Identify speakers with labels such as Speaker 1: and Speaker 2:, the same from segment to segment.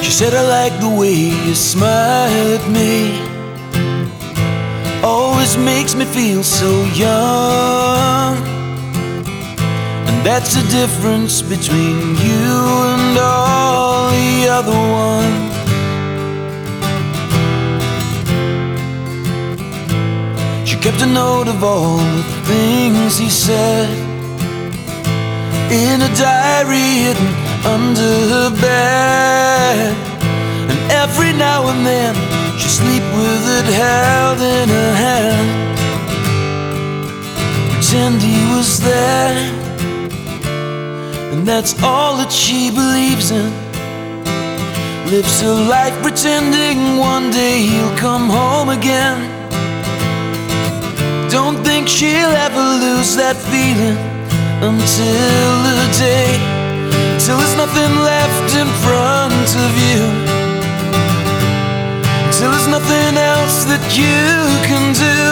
Speaker 1: She said, I like the way you smile at me. Always makes me feel so young. And that's the difference between you and all the other ones. She kept a note of all the things he said in a diary hidden under her bed. And every now and then she'd sleep with it held in her hand, pretend he was there. And that's all that she believes in. Lives her life pretending one day he'll come home again. Don't think she'll ever lose that feeling until the day, till there's nothing left in front of you, till there's nothing else that you can do,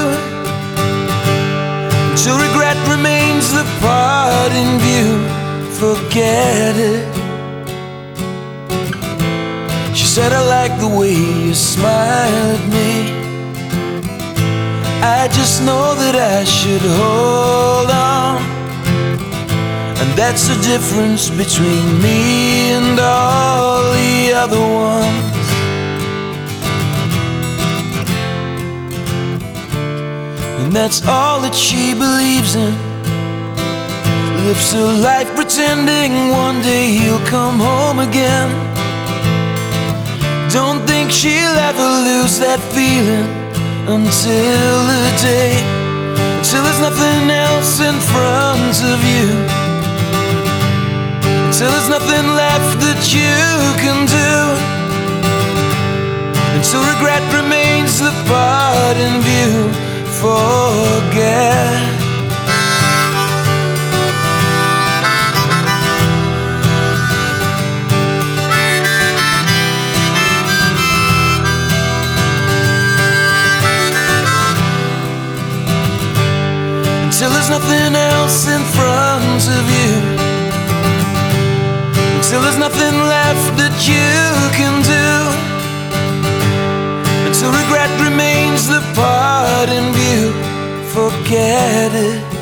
Speaker 1: till regret remains the part in view. Forget it. She said, I like the way you smile at me. I just know that I should hold on. And that's the difference between me and all the other ones. And that's all that she believes in. Lives her life pretending one day he'll come home again. Don't think she'll ever lose that feeling until the day, until there's nothing else in front of you, until there's nothing left that you can do, until regret remains the part in view. Forget. Until there's nothing else in front of you, until there's nothing left that you can do, until regret remains the part in view. Forget it.